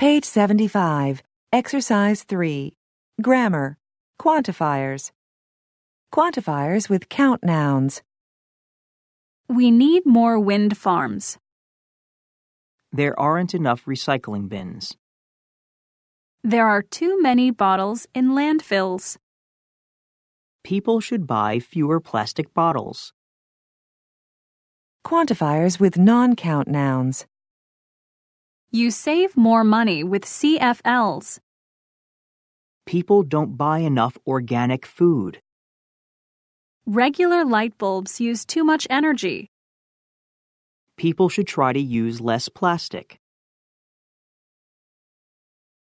Page 75, Exercise 3. Grammar. Quantifiers. Quantifiers with count nouns. We need more wind farms. There aren't enough recycling bins. There are too many bottles in landfills. People should buy fewer plastic bottles. Quantifiers with non-count nouns. You save more money with CFLs. People don't buy enough organic food. Regular light bulbs use too much energy. People should try to use less plastic.